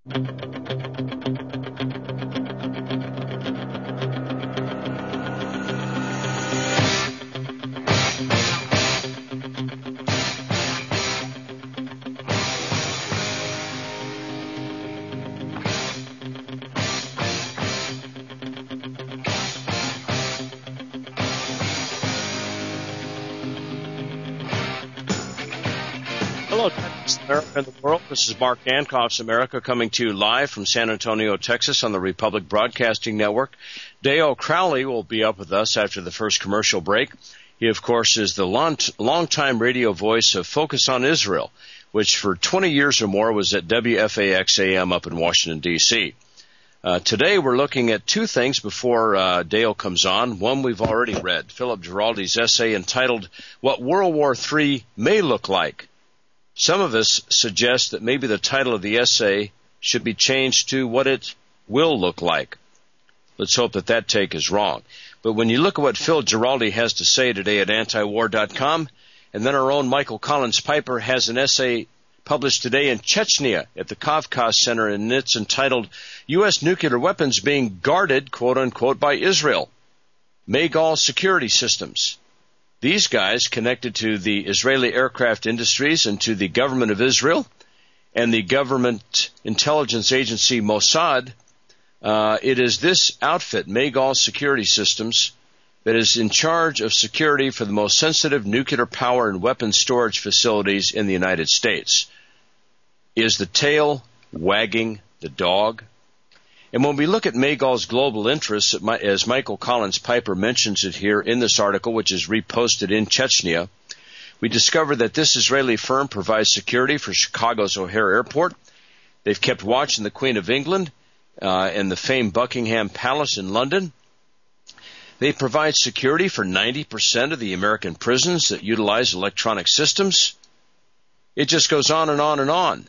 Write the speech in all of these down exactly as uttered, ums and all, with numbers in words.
Hello, America and the world. This is Mark Dankoff's America coming to you live from San Antonio, Texas on the Republic Broadcasting Network. Dale Crowley will be up with us after the first commercial break. He, of course, is the long, long-time radio voice of Focus on Israel, which for twenty years or more was at W F A X A M up in Washington, D C Uh, today we're looking at two things before uh, Dale comes on. One we've already read, Philip Giraldi's essay entitled, What World War Three May Look Like. Some of us suggest that maybe the title of the essay should be changed to What It Will Look Like. Let's hope that that take is wrong. But when you look at what Phil Giraldi has to say today at anti war dot com, and then our own Michael Collins Piper has an essay published today in Chechnya at the Kavkaz Center, and it's entitled U S Nuclear Weapons Being Guarded, quote-unquote, by Israel. Magal Security Systems. These guys connected to the Israeli aircraft industries and to the government of Israel and the government intelligence agency Mossad. Uh, it is this outfit, Magal Security Systems, that is in charge of security for the most sensitive nuclear power and weapons storage facilities in the United States. Is the tail wagging the dog? And when we look at Magal's global interests, as Michael Collins Piper mentions it here in this article, which is reposted in Chechnya, we discover that this Israeli firm provides security for Chicago's O'Hare Airport. They've kept watch on the Queen of England uh, and the famed Buckingham Palace in London. They provide security for ninety percent of the American prisons that utilize electronic systems. It just goes on and on and on.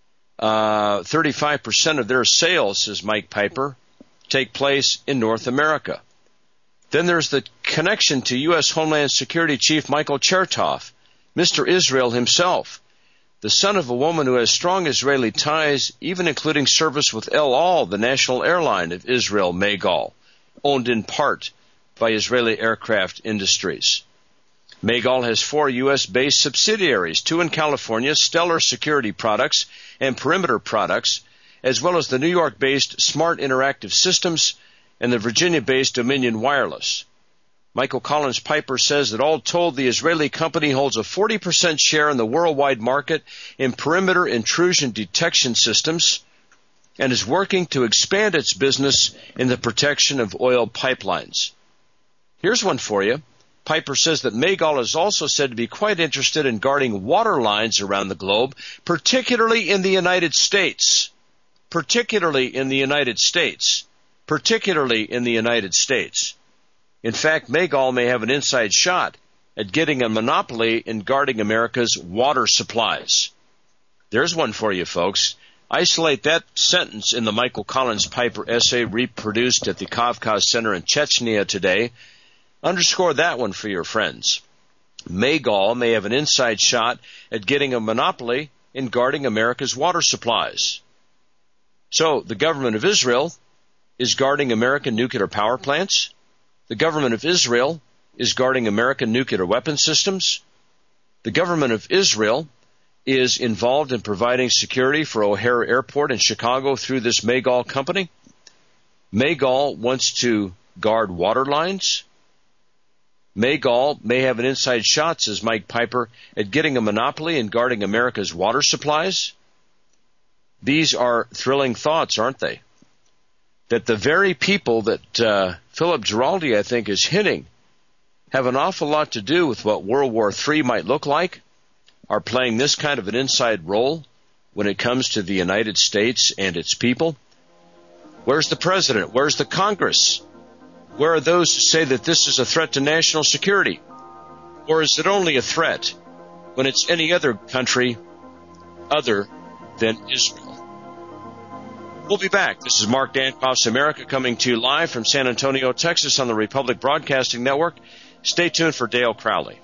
Uh, thirty-five percent of their sales, says Mike Piper, take place in North America. Then there's the connection to U S Homeland Security Chief Michael Chertoff, Mister Israel himself, the son of a woman who has strong Israeli ties, even including service with El Al, the national airline of Israel, Magal, owned in part by Israeli aircraft industries. Magal has four U S-based subsidiaries, two in California, Stellar Security Products and Perimeter Products, as well as the New York-based Smart Interactive Systems and the Virginia-based Dominion Wireless. Michael Collins Piper says that all told, the Israeli company holds a forty percent share in the worldwide market in perimeter intrusion detection systems and is working to expand its business in the protection of oil pipelines. Here's one for you. Piper says that Magal is also said to be quite interested in guarding water lines around the globe, particularly in the United States. Particularly in the United States. Particularly in the United States. In fact, Magal may have an inside shot at getting a monopoly in guarding America's water supplies. There's one for you, folks. Isolate that sentence in the Michael Collins Piper essay reproduced at the Kavkaz Center in Chechnya today. Underscore that one for your friends. Magal may have an inside shot at getting a monopoly in guarding America's water supplies. So the government of Israel is guarding American nuclear power plants. The government of Israel is guarding American nuclear weapon systems. The government of Israel is involved in providing security for O'Hare Airport in Chicago through this Magal company. Magal wants to guard water lines. Magal may have an inside shot, says Mike Piper, at getting a monopoly in guarding America's water supplies. These are thrilling thoughts, aren't they? That the very people that uh, Philip Giraldi, I think, is hinting have an awful lot to do with what World War Three might look like, are playing this kind of an inside role when it comes to the United States and its people. Where's the president? Where's the Congress? Where are those who say that this is a threat to national security? Or is it only a threat when it's any other country other than Israel? We'll be back. This is Mark Dankoff's America coming to you live from San Antonio, Texas on the Republic Broadcasting Network. Stay tuned for Dale Crowley.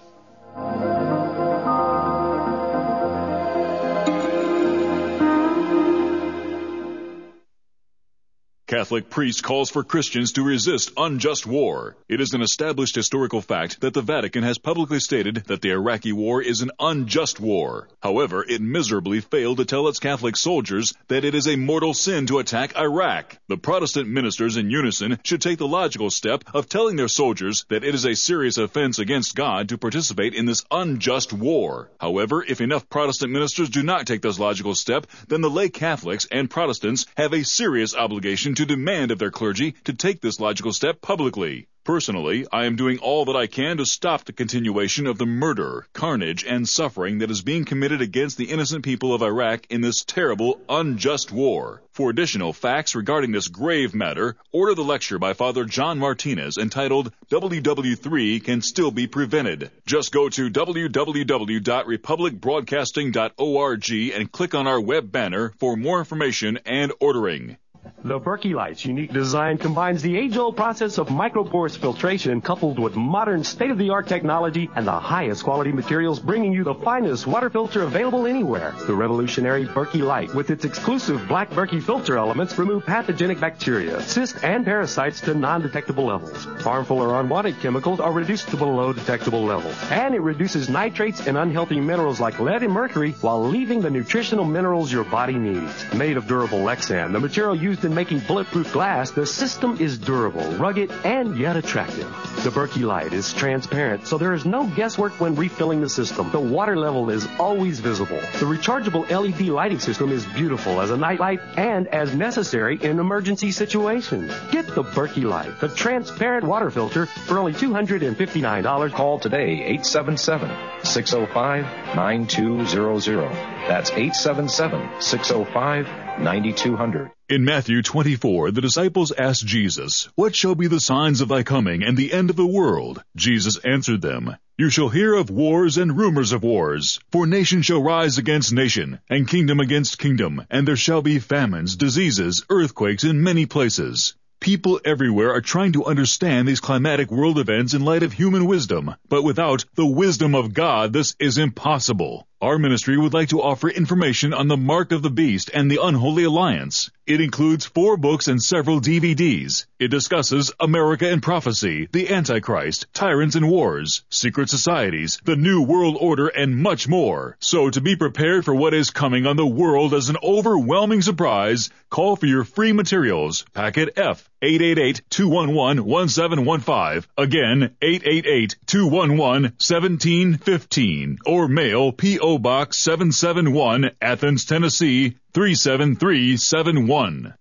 Catholic priest calls for Christians to resist unjust war. It is an established historical fact that the Vatican has publicly stated that the Iraqi war is an unjust war. However, it miserably failed to tell its Catholic soldiers that it is a mortal sin to attack Iraq. The Protestant ministers in unison should take the logical step of telling their soldiers that it is a serious offense against God to participate in this unjust war. However, if enough Protestant ministers do not take this logical step, then the lay Catholics and Protestants have a serious obligation to demand of their clergy to take this logical step publicly. Personally, I am doing all that I can to stop the continuation of the murder, carnage, and suffering that is being committed against the innocent people of Iraq in this terrible, unjust war. For additional facts regarding this grave matter, order the lecture by Father John Martinez entitled W W three Can Still Be Prevented. Just go to w w w dot republic broadcasting dot org and click on our web banner for more information and ordering. The Berkey Light's unique design combines the age-old process of microporous filtration coupled with modern state-of-the-art technology and the highest quality materials, bringing you the finest water filter available anywhere. The revolutionary Berkey Light, with its exclusive black Berkey filter elements, remove pathogenic bacteria, cysts, and parasites to non-detectable levels. Harmful or unwanted chemicals are reduced to below detectable levels. And it reduces nitrates and unhealthy minerals like lead and mercury while leaving the nutritional minerals your body needs. Made of durable Lexan, the material used in making bulletproof glass, the system is durable, rugged, and yet attractive. The Berkey Light is transparent, so there is no guesswork when refilling the system. The water level is always visible. The rechargeable L E D lighting system is beautiful as a night light and as necessary in emergency situations. Get the Berkey Light, the transparent water filter, for only two hundred fifty-nine dollars. Call today, eight seven seven, six oh five, nine two zero zero. That's eight seven seven, six oh five, nine two zero zero. In Matthew twenty-four, the disciples asked Jesus, "What shall be the signs of thy coming and the end of the world?" Jesus answered them, "You shall hear of wars and rumors of wars. For nation shall rise against nation, and kingdom against kingdom, and there shall be famines, diseases, earthquakes in many places." People everywhere are trying to understand these climatic world events in light of human wisdom, but without the wisdom of God, this is impossible. Our ministry would like to offer information on the Mark of the Beast and the Unholy Alliance. It includes four books and several D V Ds. It discusses America and prophecy, the Antichrist, tyrants and wars, secret societies, the New World Order, and much more. So to be prepared for what is coming on the world as an overwhelming surprise, call for your free materials. Packet F, eight eight eight, two one one, one seven one five. Again, eight eight eight, two one one, one seven one five. Or mail P O Box seven seven one, Athens, Tennessee, three seven three seven one.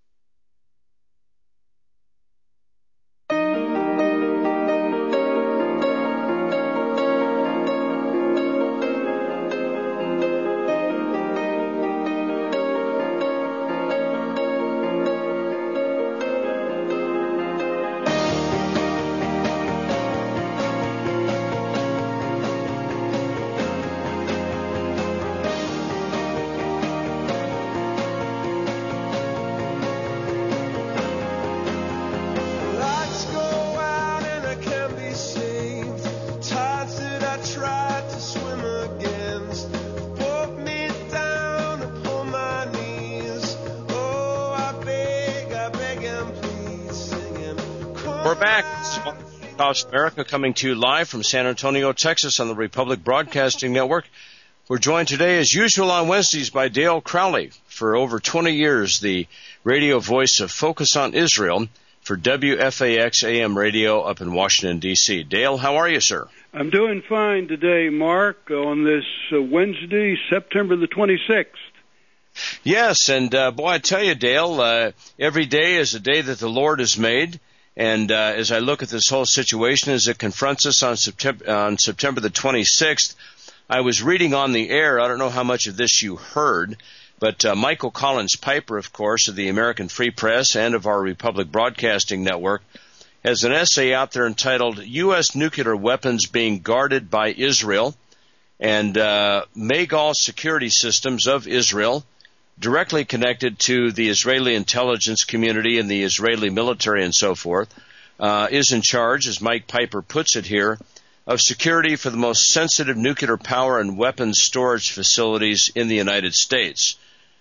We're back. It's America coming to you live from San Antonio, Texas on the Republic Broadcasting Network. We're joined today, as usual on Wednesdays, by Dale Crowley. For over twenty years, the radio voice of Focus on Israel for W F A X A M radio up in Washington, D C Dale, how are you, sir? I'm doing fine today, Mark, on this uh, Wednesday, September the twenty-sixth. Yes, and uh, boy, I tell you, Dale, uh, every day is a day that the Lord has made. And uh, as I look at this whole situation as it confronts us on September, on September the twenty-sixth, I was reading on the air, I don't know how much of this you heard, but uh, Michael Collins Piper, of course, of the American Free Press and of our Republic Broadcasting Network, has an essay out there entitled U S Nuclear Weapons Being Guarded by Israel and uh, Magal Security Systems of Israel, directly connected to the Israeli intelligence community and the Israeli military and so forth, uh, is in charge, as Mike Piper puts it here, of security for the most sensitive nuclear power and weapons storage facilities in the United States.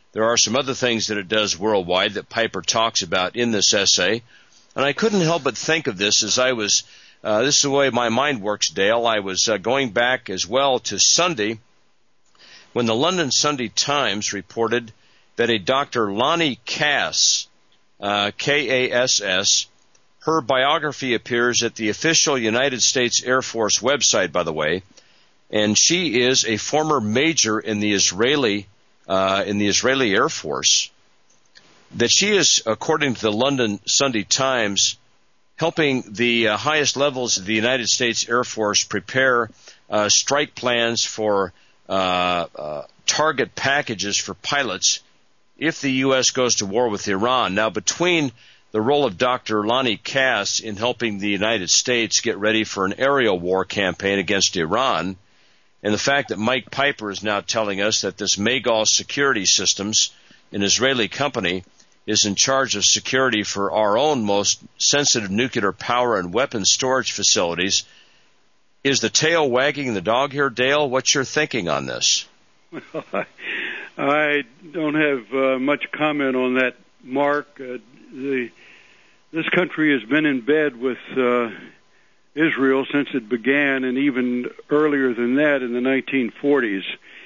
There are some other things that it does worldwide that Piper talks about in this essay. And I couldn't help but think of this as I was, uh, this is the way my mind works, Dale. I was uh, going back as well to Sunday when the London Sunday Times reported that a Doctor Lonnie Cass, uh, K A S S, her biography appears at the official United States Air Force website, by the way, and she is a former major in the Israeli uh, in the Israeli Air Force. That she is, according to the London Sunday Times, helping the uh, highest levels of the United States Air Force prepare uh, strike plans for uh, uh, target packages for pilots if the U S goes to war with Iran. Now, between the role of Doctor Lonnie Cass in helping the United States get ready for an aerial war campaign against Iran, and the fact that Mike Piper is now telling us that this Magal Security Systems, an Israeli company, is in charge of security for our own most sensitive nuclear power and weapons storage facilities. Is the tail wagging the dog here, Dale? What's your thinking on this? Well, I don't have uh, much comment on that, Mark. Uh, the, this country has been in bed with uh, Israel since it began, and even earlier than that in the nineteen forties.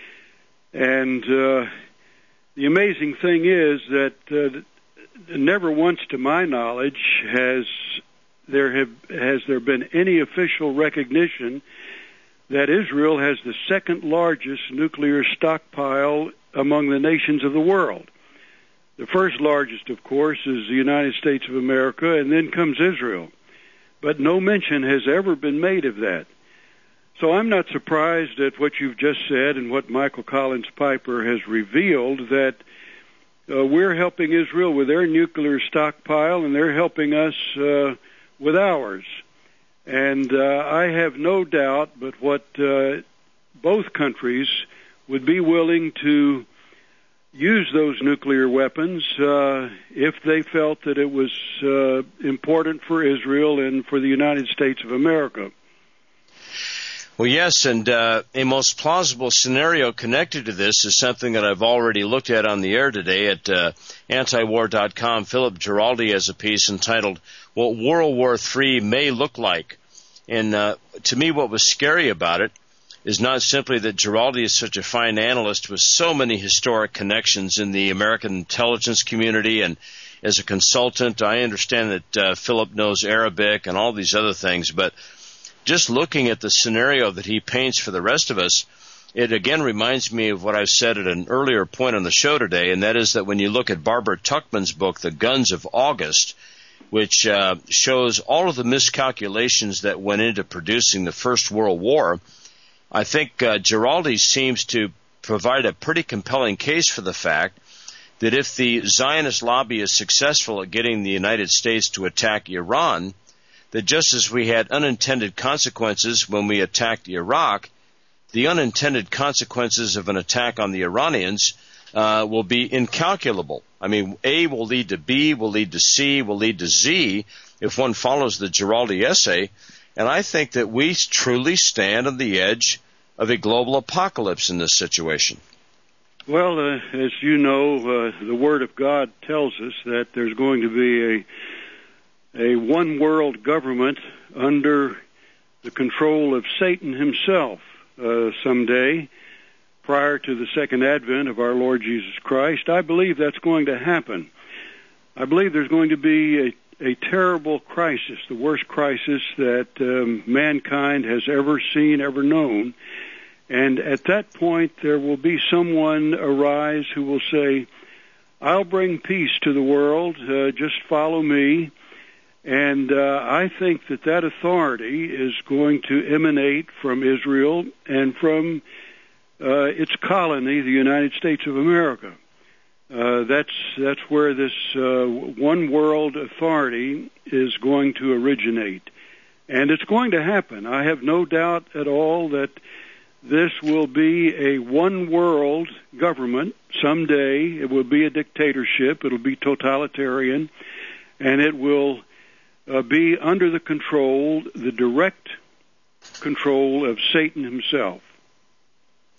And uh, the amazing thing is that uh, never once, to my knowledge, has there have has there been any official recognition that Israel has the second largest nuclear stockpile among the nations of the world. The first largest, of course, is the United States of America, and then comes Israel. But no mention has ever been made of that. So I'm not surprised at what you've just said and what Michael Collins Piper has revealed, that uh, we're helping Israel with their nuclear stockpile, and they're helping us uh, with ours. And uh, I have no doubt but what uh, both countries would be willing to use those nuclear weapons uh, if they felt that it was uh, important for Israel and for the United States of America. Well, yes, and uh, a most plausible scenario connected to this is something that I've already looked at on the air today at uh, antiwar dot com. Philip Giraldi has a piece entitled, What World War Three May Look Like. And uh, to me, what was scary about it is not simply that Giraldi is such a fine analyst with so many historic connections in the American intelligence community, and as a consultant, I understand that uh, Philip knows Arabic and all these other things, but just looking at the scenario that he paints for the rest of us, it again reminds me of what I've said at an earlier point on the show today, and that is that when you look at Barbara Tuchman's book, The Guns of August, which uh, shows all of the miscalculations that went into producing the First World War, I think uh, Giraldi seems to provide a pretty compelling case for the fact that if the Zionist lobby is successful at getting the United States to attack Iran, that just as we had unintended consequences when we attacked Iraq, the unintended consequences of an attack on the Iranians uh, will be incalculable. I mean, A will lead to B, will lead to C, will lead to Z if one follows the Giraldi essay. And I think that we truly stand on the edge of a global apocalypse in this situation. Well, uh, as you know, uh, the Word of God tells us that there's going to be a a one-world government under the control of Satan himself uh, someday, prior to the second advent of our Lord Jesus Christ. I believe that's going to happen. I believe there's going to be a a terrible crisis, the worst crisis that um, mankind has ever seen, ever known. And at that point, there will be someone arise who will say, I'll bring peace to the world, uh, just follow me. And uh, I think that that authority is going to emanate from Israel and from uh, its colony, the United States of America. Uh, that's that's where this uh, one world authority is going to originate. And it's going to happen. I have no doubt at all that this will be a one world government someday. It will be a dictatorship. It will be totalitarian. And it will uh, be under the control, the direct control of Satan himself.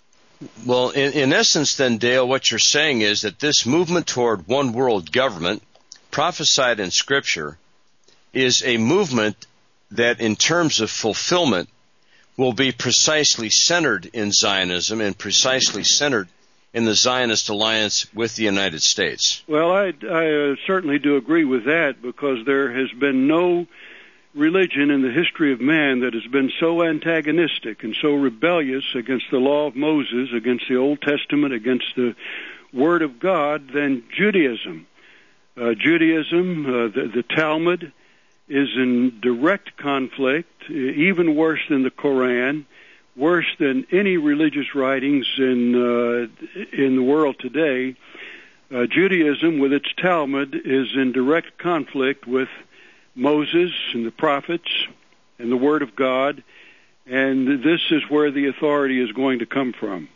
Well, in, in essence, then, Dale, what you're saying is that this movement toward one world government, prophesied in Scripture, is a movement that, in terms of fulfillment, will be precisely centered in Zionism and precisely centered in the Zionist alliance with the United States. Well, I, I uh, certainly do agree with that, because there has been no religion in the history of man that has been so antagonistic and so rebellious against the law of Moses, against the Old Testament, against the Word of God than Judaism. Uh, Judaism, uh, the, the Talmud, is in direct conflict, even worse than the Koran, worse than any religious writings in uh, in the world today. Uh, Judaism, with its Talmud, is in direct conflict with Moses and the prophets and the Word of God, and this is where the authority is going to come from.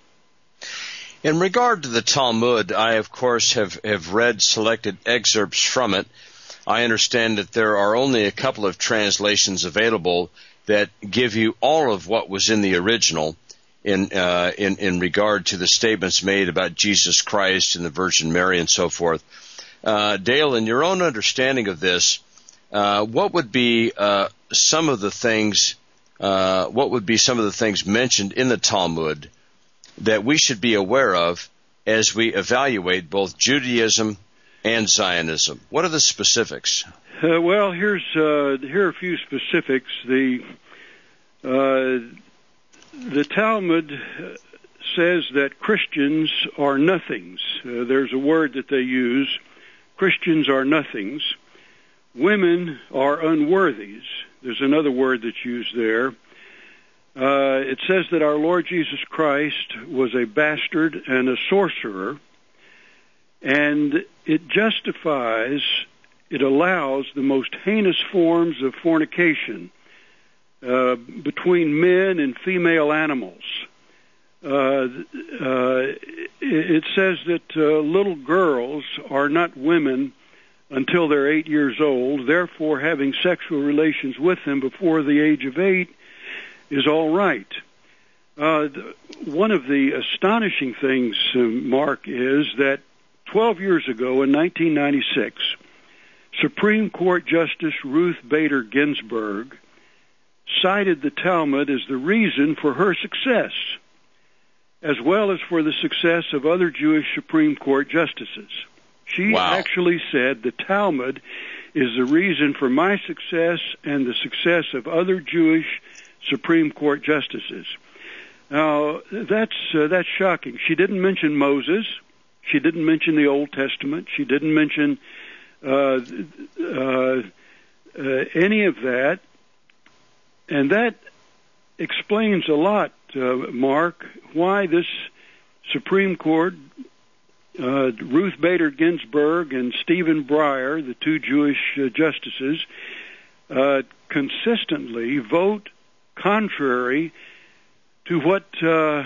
In regard to the Talmud, I, of course, have, have read selected excerpts from it. I understand that there are only a couple of translations available that give you all of what was in the original in uh, in, in regard to the statements made about Jesus Christ and the Virgin Mary and so forth. Uh, Dale, in your own understanding of this, uh, what would be uh, some of the things uh, what would be some of the things mentioned in the Talmud that we should be aware of as we evaluate both Judaism and Zionism? What are the specifics? Uh, well, here's uh, here are a few specifics. The uh, the Talmud says that Christians are nothings. Uh, there's a word that they use. Christians are nothings. Women are unworthies. There's another word that's used there. Uh, it says that our Lord Jesus Christ was a bastard and a sorcerer, and it justifies, it allows the most heinous forms of fornication uh, between men and female animals. Uh, uh, it says that uh, little girls are not women until they're eight years old. Therefore, having sexual relations with them before the age of eight is all right. Uh, one of the astonishing things, uh, Mark, is that twelve years ago, in nineteen ninety-six, Supreme Court Justice Ruth Bader Ginsburg cited the Talmud as the reason for her success, as well as for the success of other Jewish Supreme Court justices. She wow. actually said the Talmud is the reason for my success and the success of other Jewish Supreme Court justices. Now, that's uh, that's shocking. She didn't mention Moses. She didn't mention the Old Testament. She didn't mention uh, uh, uh, any of that. And that explains a lot, uh, Mark, why this Supreme Court, uh, Ruth Bader Ginsburg and Stephen Breyer, the two Jewish uh, justices, uh, consistently vote contrary to what uh,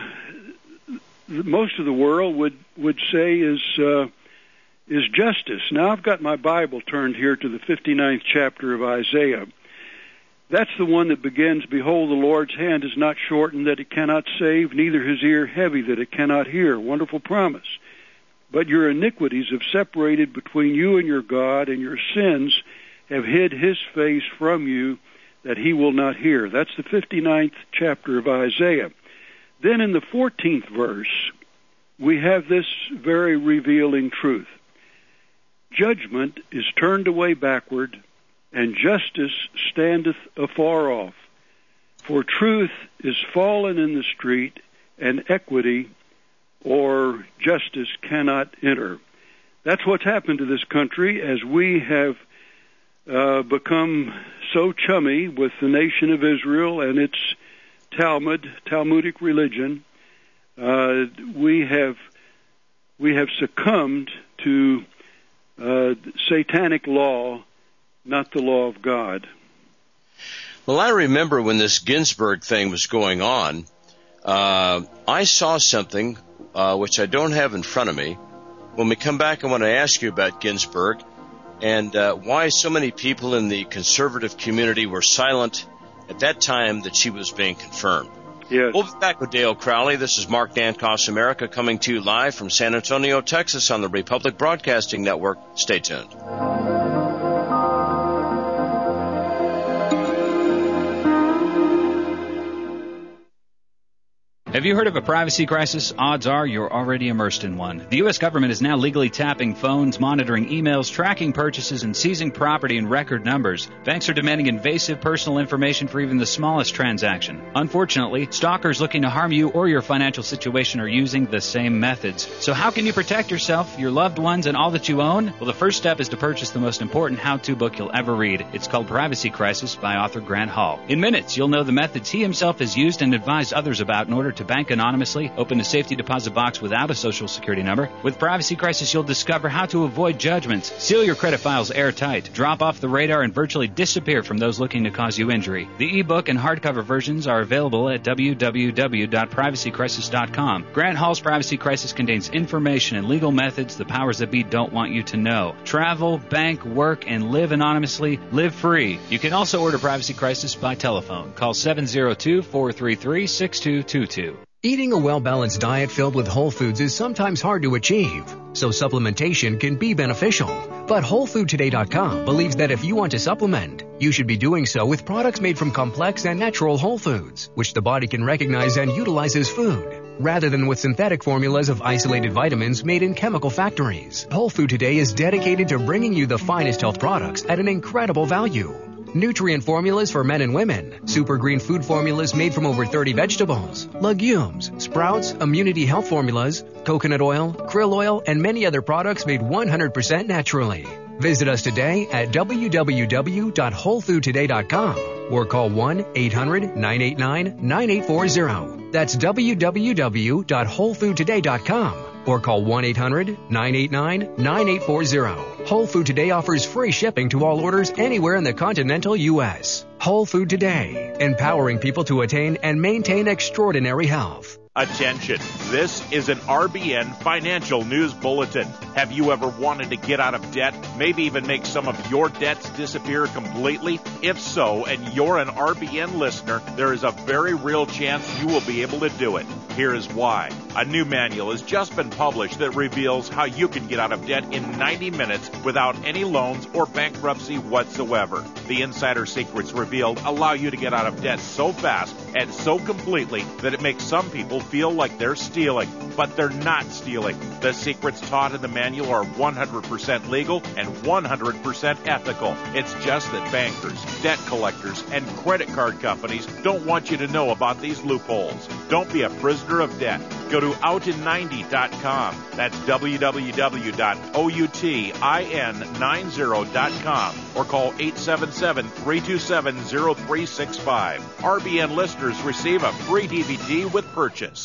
most of the world would, would say is uh, is justice. Now, I've got my Bible turned here to the fifty-ninth chapter of Isaiah. That's the one that begins, "Behold, the Lord's hand is not shortened that it cannot save, neither his ear heavy that it cannot hear." Wonderful promise. "But your iniquities have separated between you and your God, and your sins have hid his face from you, that he will not hear." That's the fifty-ninth chapter of Isaiah. Then in the fourteenth verse, we have this very revealing truth. "Judgment is turned away backward, and justice standeth afar off. For truth is fallen in the street, and equity or justice cannot enter." That's what's happened to this country as we have Uh, become so chummy with the nation of Israel and its Talmud, Talmudic religion. Uh, we have we have succumbed to uh, satanic law, not the law of God. Well, I remember when this Ginsburg thing was going on, uh, I saw something uh, which I don't have in front of me. When we come back, I want to ask you about Ginsburg and uh, why so many people in the conservative community were silent at that time that she was being confirmed. Yes. We'll be back with Dale Crowley. This is Mark Dankoff's America coming to you live from San Antonio, Texas on the Republic Broadcasting Network. Stay tuned. Have you heard of a privacy crisis? Odds are you're already immersed in one. The U S government is now legally tapping phones, monitoring emails, tracking purchases, and seizing property in record numbers. Banks are demanding invasive personal information for even the smallest transaction. Unfortunately, stalkers looking to harm you or your financial situation are using the same methods. So how can you protect yourself, your loved ones, and all that you own? Well, the first step is to purchase the most important how-to book you'll ever read. It's called Privacy Crisis by author Grant Hall. In minutes, you'll know the methods he himself has used and advised others about in order to bank anonymously, open a safety deposit box without a social security number. With Privacy Crisis, you'll discover how to avoid judgments, seal your credit files airtight, drop off the radar, and virtually disappear from those looking to cause you injury. The ebook and hardcover versions are available at w w w dot privacy crisis dot com. Grant Hall's Privacy Crisis contains information and legal methods the powers that be don't want you to know. Travel, bank, work, and live anonymously. Live free. You can also order Privacy Crisis by telephone. Call seven zero two, four three three, six two two two. Eating a well-balanced diet filled with whole foods is sometimes hard to achieve, so supplementation can be beneficial. But Whole Food Today dot com believes that if you want to supplement, you should be doing so with products made from complex and natural whole foods, which the body can recognize and utilize as food, rather than with synthetic formulas of isolated vitamins made in chemical factories. Whole Food Today is dedicated to bringing you the finest health products at an incredible value. Nutrient formulas for men and women, super green food formulas made from over thirty vegetables, legumes, sprouts, immunity health formulas, coconut oil, krill oil, and many other products made one hundred percent naturally. Visit us today at w w w dot whole food today dot com or call one eight hundred, nine eight nine, nine eight four zero. That's w w w dot whole food today dot com or call one eight hundred, nine eight nine, nine eight four zero. Whole Food Today offers free shipping to all orders anywhere in the continental U S. Whole Food Today, empowering people to attain and maintain extraordinary health. Attention, this is an R B N Financial News Bulletin. Have you ever wanted to get out of debt, maybe even make some of your debts disappear completely? If so, and you're an R B N listener, there is a very real chance you will be able to do it. Here is why. A new manual has just been published that reveals how you can get out of debt in ninety minutes without any loans or bankruptcy whatsoever. The insider secrets revealed allow you to get out of debt so fast and so completely that it makes some people feel like they're stealing, but they're not stealing. The secrets taught in the manual are one hundred percent legal and one hundred percent ethical. It's just that bankers, debt collectors, and credit card companies don't want you to know about these loopholes. Don't be a prisoner of debt. Go to out in ninety dot com. That's w w w dot outin ninety dot com or call eight seven seven, three two seven, zero three six five. R B N listeners receive a free D V D with purchase.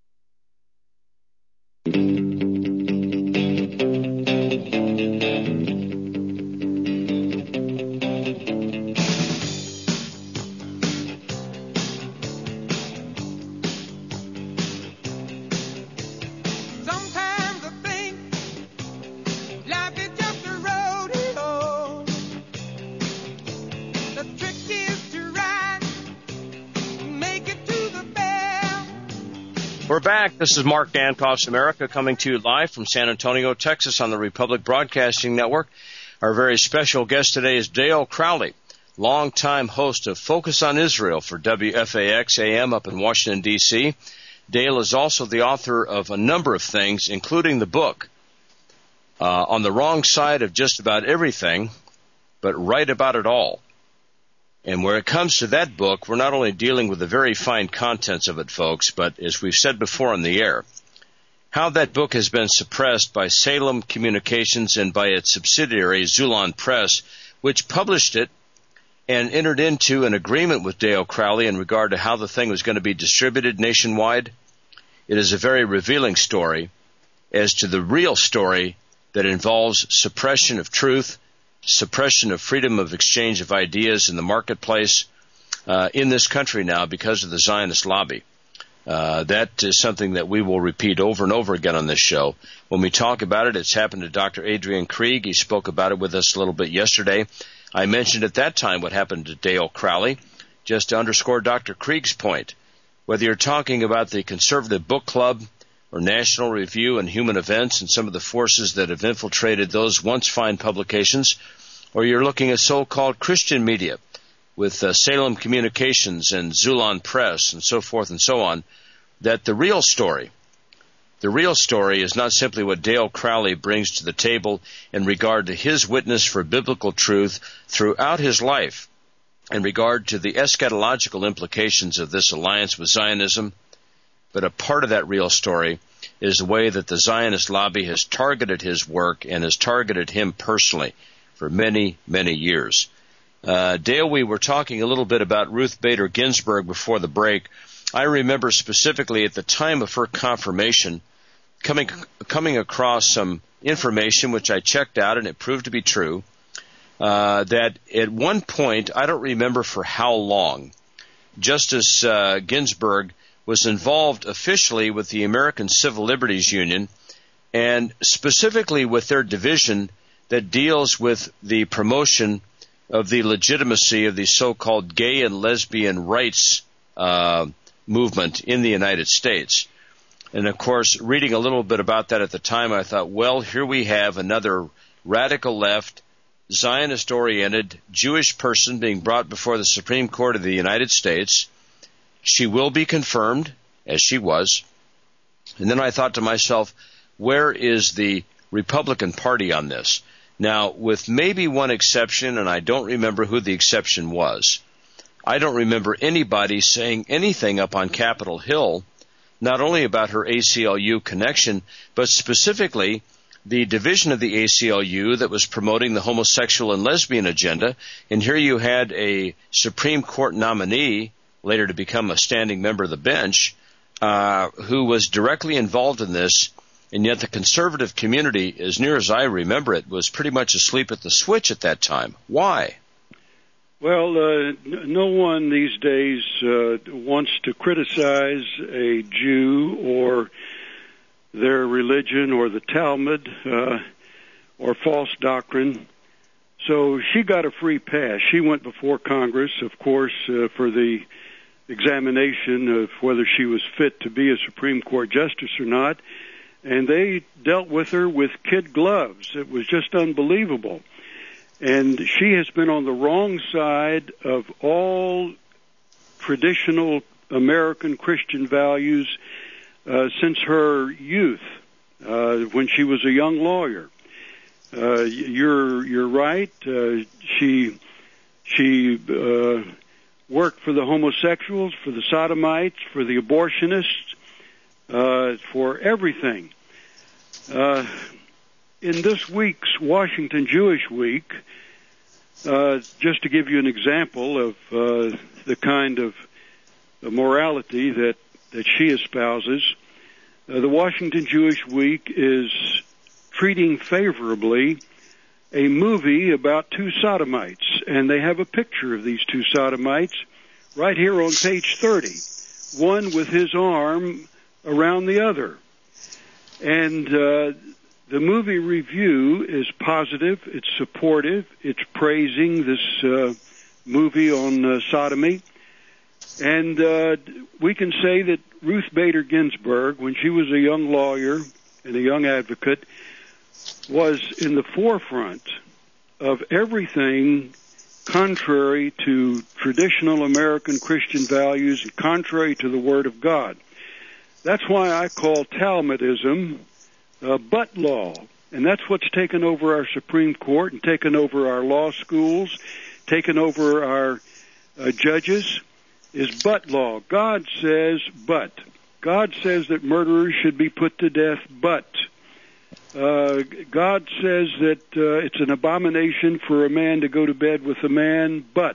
We're back. This is Mark Dankoff's America coming to you live from San Antonio, Texas on the Republic Broadcasting Network. Our very special guest today is Dale Crowley, longtime host of Focus on Israel for W F A X A M up in Washington, D C Dale is also the author of a number of things, including the book, uh, On the Wrong Side of Just About Everything, but Right About It All. And where it comes to that book, we're not only dealing with the very fine contents of it, folks, but as we've said before on the air, how that book has been suppressed by Salem Communications and by its subsidiary, Zulon Press, which published it and entered into an agreement with Dale Crowley in regard to how the thing was going to be distributed nationwide. It is a very revealing story as to the real story that involves suppression of truth, suppression of freedom of exchange of ideas in the marketplace uh, in this country now because of the Zionist lobby. Uh, that is something that we will repeat over and over again on this show. When we talk about it, it's happened to Doctor Adrian Krieg. He spoke about it with us a little bit yesterday. I mentioned at that time what happened to Dale Crowley, just to underscore Doctor Krieg's point. Whether you're talking about the Conservative Book Club or National Review and Human Events and some of the forces that have infiltrated those once fine publications, or you're looking at so-called Christian media with uh, Salem Communications and Zulon Press and so forth and so on, that the real story, the real story is not simply what Dale Crowley brings to the table in regard to his witness for biblical truth throughout his life, in regard to the eschatological implications of this alliance with Zionism, but a part of that real story is the way that the Zionist lobby has targeted his work and has targeted him personally for many, many years. Uh, Dale, we were talking a little bit about Ruth Bader Ginsburg before the break. I remember specifically at the time of her confirmation coming coming across some information which I checked out, and it proved to be true, uh, that at one point, I don't remember for how long, Justice uh, Ginsburg was involved officially with the American Civil Liberties Union, and specifically with their division that deals with the promotion of the legitimacy of the so-called gay and lesbian rights uh, movement in the United States. And, of course, reading a little bit about that at the time, I thought, well, here we have another radical left, Zionist-oriented Jewish person being brought before the Supreme Court of the United States. She will be confirmed, as she was. And then I thought to myself, where is the Republican Party on this? Now, with maybe one exception, and I don't remember who the exception was, I don't remember anybody saying anything up on Capitol Hill, not only about her A C L U connection, but specifically the division of the A C L U that was promoting the homosexual and lesbian agenda. And here you had a Supreme Court nominee, later to become a standing member of the bench, uh, who was directly involved in this, and yet the conservative community, as near as I remember it, was pretty much asleep at the switch at that time. Why? Well, uh, no one these days uh, wants to criticize a Jew or their religion or the Talmud uh, or false doctrine. So she got a free pass. She went before Congress, of course, uh, for the examination of whether she was fit to be a Supreme Court justice or not, and they dealt with her with kid gloves. It was just unbelievable. And she has been on the wrong side of all traditional American Christian values uh, since her youth, uh, when she was a young lawyer. Uh, you're you're right. Uh, she she uh, worked for the homosexuals, for the sodomites, for the abortionists, uh, for everything. Uh, in this week's Washington Jewish Week, uh, just to give you an example of uh, the kind of morality that, that she espouses, uh, the Washington Jewish Week is treating favorably a movie about two sodomites, and they have a picture of these two sodomites right here on page thirty, one with his arm around the other. And uh, the movie review is positive, it's supportive, it's praising this uh, movie on uh, sodomy. And uh, we can say that Ruth Bader Ginsburg, when she was a young lawyer and a young advocate, was in the forefront of everything contrary to traditional American Christian values and contrary to the Word of God. That's why I call Talmudism uh, butt law. And that's what's taken over our Supreme Court and taken over our law schools, taken over our uh, judges, is butt law. God says but. God says that murderers should be put to death, but. Uh, God says that uh, it's an abomination for a man to go to bed with a man, but.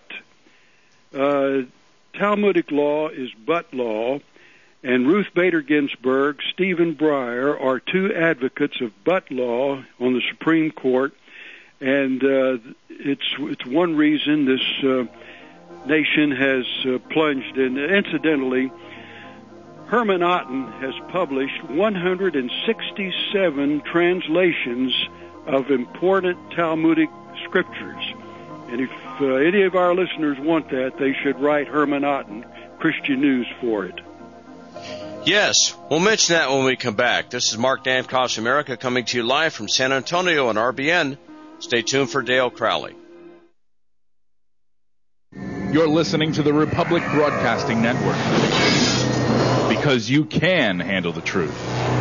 Uh, Talmudic law is but law, and Ruth Bader Ginsburg, Stephen Breyer are two advocates of but law on the Supreme Court, and uh, it's it's one reason this uh, nation has uh, plunged in. Incidentally, Herman Otten has published one hundred sixty-seven translations of important Talmudic scriptures. And if uh, any of our listeners want that, they should write Herman Otten, Christian News, for it. Yes, we'll mention that when we come back. This is Mark Dankoff's America coming to you live from San Antonio on R B N. Stay tuned for Dale Crowley. You're listening to the Republic Broadcasting Network, because you can handle the truth.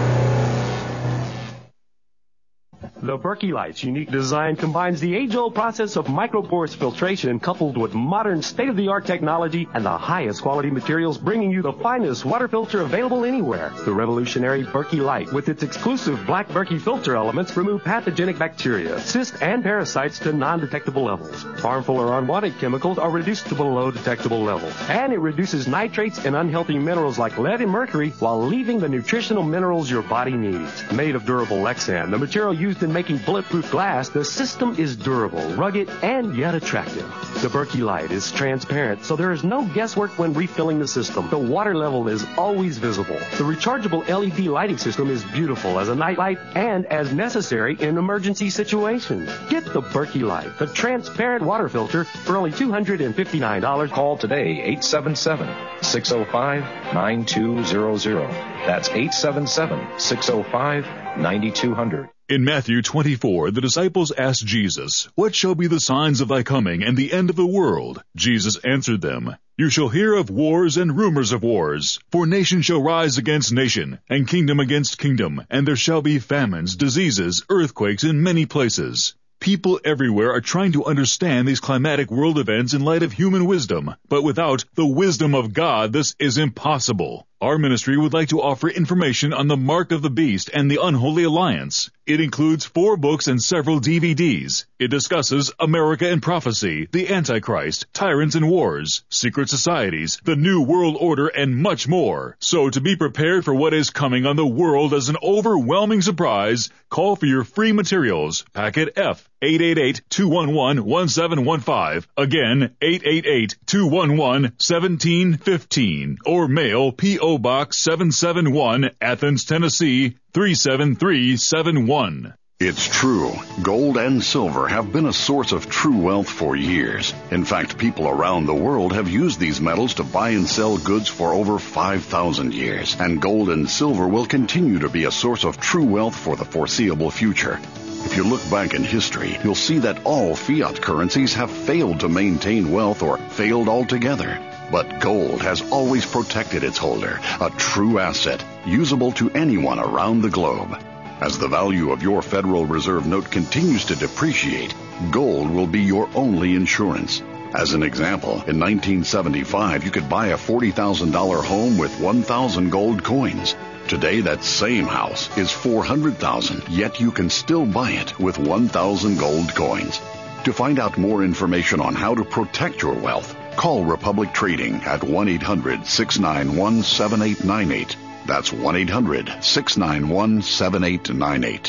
The Berkey Light's unique design combines the age-old process of micropores filtration coupled with modern state-of-the-art technology and the highest quality materials, bringing you the finest water filter available anywhere. The revolutionary Berkey Light, with its exclusive black Berkey filter elements, remove pathogenic bacteria, cysts, and parasites to non-detectable levels. Harmful or unwanted chemicals are reduced to below detectable levels. And it reduces nitrates and unhealthy minerals like lead and mercury while leaving the nutritional minerals your body needs. Made of durable Lexan, the material used in making bulletproof glass, the system is durable, rugged, and yet attractive. The Berkey Light is transparent, so there is no guesswork when refilling the system. The water level is always visible. The rechargeable L E D lighting system is beautiful as a nightlight and as necessary in emergency situations. Get the Berkey Light, the transparent water filter, for only two hundred fifty-nine dollars. Call today, eight seven seven, six oh five, nine two zero zero. That's eight seven seven, six oh five, nine two zero zero. In Matthew twenty-four, the disciples asked Jesus, "What shall be the signs of thy coming and the end of the world?" Jesus answered them, "You shall hear of wars and rumors of wars. For nation shall rise against nation, and kingdom against kingdom, and there shall be famines, diseases, earthquakes in many places." People everywhere are trying to understand these climatic world events in light of human wisdom, but without the wisdom of God, this is impossible. Our ministry would like to offer information on the Mark of the Beast and the Unholy Alliance. It includes four books and several D V Ds. It discusses America and Prophecy, the Antichrist, Tyrants and Wars, Secret Societies, the New World Order, and much more. So to be prepared for what is coming on the world as an overwhelming surprise, call for your free materials. Packet F, eight eight eight, two one one, one seven one five. Again, eight eight eight, two one one, one seven one five. Or mail P O Box seven seven one, Athens, Tennessee, three seven three seven one. It's true. Gold and silver have been a source of true wealth for years. In fact, people around the world have used these metals to buy and sell goods for over five thousand years. And gold and silver will continue to be a source of true wealth for the foreseeable future. If you look back in history, you'll see that all fiat currencies have failed to maintain wealth or failed altogether. But gold has always protected its holder, a true asset, usable to anyone around the globe. As the value of your Federal Reserve note continues to depreciate, gold will be your only insurance. As an example, in nineteen seventy-five, you could buy a forty thousand dollars home with one thousand gold coins. Today, that same house is four hundred thousand dollars, yet you can still buy it with one thousand gold coins. To find out more information on how to protect your wealth, call Republic Trading at one eight hundred, six nine one, seven eight nine eight. That's one eight hundred, six nine one, seven eight nine eight.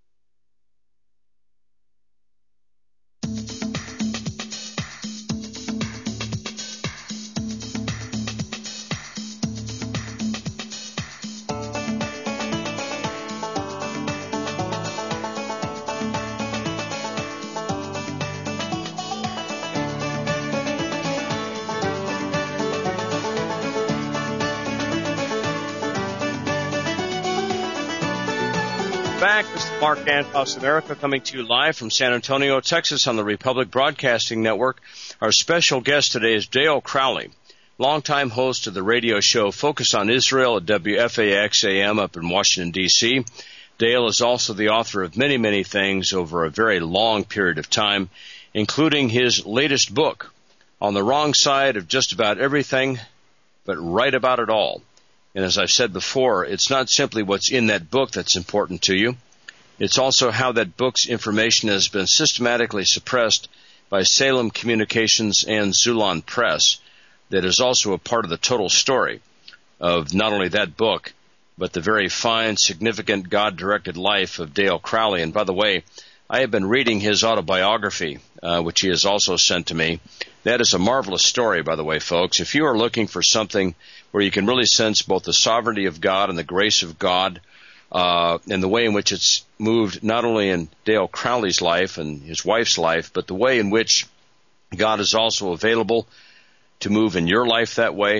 Back. This is Mark Dankoff's America coming to you live from San Antonio, Texas on the Republic Broadcasting Network. Our special guest today is Dale Crowley, longtime host of the radio show Focus on Israel at W F A X A M up in Washington, D C Dale is also the author of many, many things over a very long period of time, including his latest book, On the Wrong Side of Just About Everything, but Right About It All. And as I've said before, it's not simply what's in that book that's important to you. It's also how that book's information has been systematically suppressed by Salem Communications and Zulon Press that is also a part of the total story of not only that book, but the very fine, significant, God-directed life of Dale Crowley. And by the way, I have been reading his autobiography, uh, which he has also sent to me. That is a marvelous story, by the way, folks. If you are looking for something where you can really sense both the sovereignty of God and the grace of God, uh, and the way in which it's moved not only in Dale Crowley's life and his wife's life, but the way in which God is also available to move in your life that way,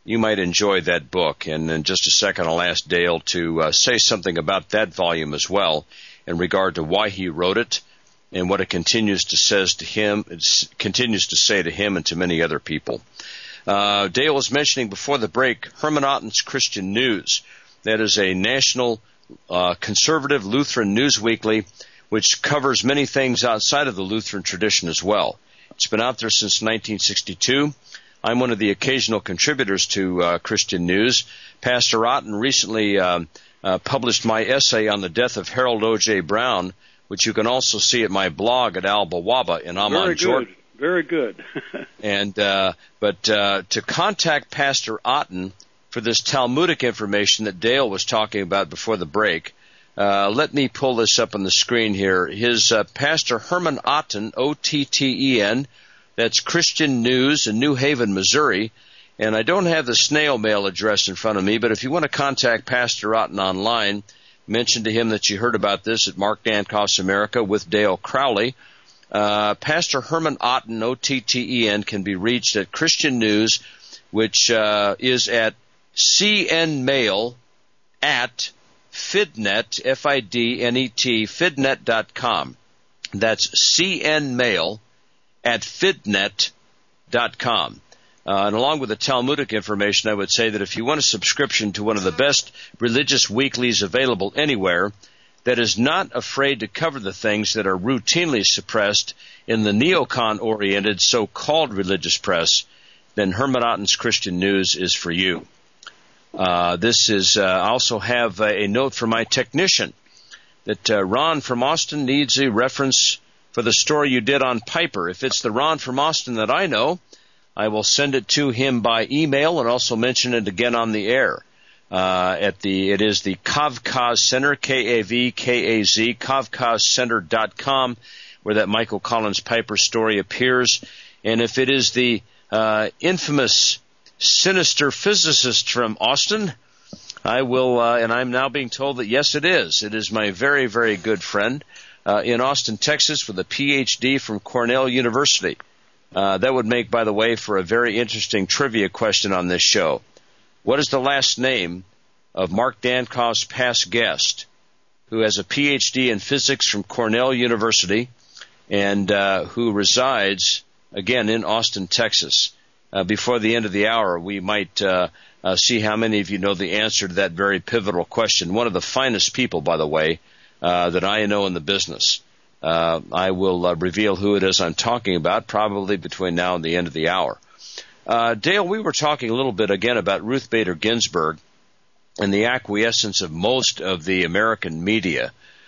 you might enjoy that book. And in just a second, I'll ask Dale to uh, say something about that volume as well in regard to why he wrote it and what it continues to says to him, it continues to say to him and to many other people. Uh, Dale was mentioning before the break Herman Otten's Christian News. That is a national uh, conservative Lutheran news weekly which covers many things outside of the Lutheran tradition as well. It's been out there since nineteen sixty-two. I'm one of the occasional contributors to uh, Christian News. Pastor Otten recently um, uh, published my essay on the death of Harold O J. Brown, which you can also see at my blog at Al Bawaba in Amman, Georgia. Very good. and uh, but uh, to contact Pastor Otten for this Talmudic information that Dale was talking about before the break, uh, let me pull this up on the screen here. His uh, Pastor Herman Otten, O T T E N, that's Christian News in New Haven, Missouri. And I don't have the snail mail address in front of me, but if you want to contact Pastor Otten online, mention to him that you heard about this at Mark Dankoff's America with Dale Crowley. Uh, Pastor Herman Otten, O T T E N, can be reached at Christian News, which uh, is at cnmail at fidnet, F I D N E T, fidnet dot com. That's cnmail at fidnet dot com. Uh, and along with the Talmudic information, I would say that if you want a subscription to one of the best religious weeklies available anywhere, that is not afraid to cover the things that are routinely suppressed in the neocon-oriented so-called religious press, then Herman Otten's Christian News is for you. Uh, this is, uh, I also have a, a note from my technician that uh, Ron from Austin needs a reference for the story you did on Piper. If it's the Ron from Austin that I know, I will send it to him by email and also mention it again on the air. Uh, at the, it is the Kavkaz Center, K A V K A Z, kavkaz center dot com, where that Michael Collins Piper story appears. And if it is the uh, infamous sinister physicist from Austin, I will, uh, and I'm now being told that yes, it is. It is my very, very good friend uh, in Austin, Texas, with a P H D from Cornell University. Uh, that would make, by the way, for a very interesting trivia question on this show. What is the last name of Mark Dankoff's past guest, who has a P H D in physics from Cornell University and uh, who resides, again, in Austin, Texas? Uh, before the end of the hour, we might uh, uh, see how many of you know the answer to that very pivotal question. One of the finest people, by the way, uh, that I know in the business. Uh, I will uh, reveal who it is I'm talking about probably between now and the end of the hour. Uh, Dale, we were talking a little bit again about Ruth Bader Ginsburg and the acquiescence of most of the American media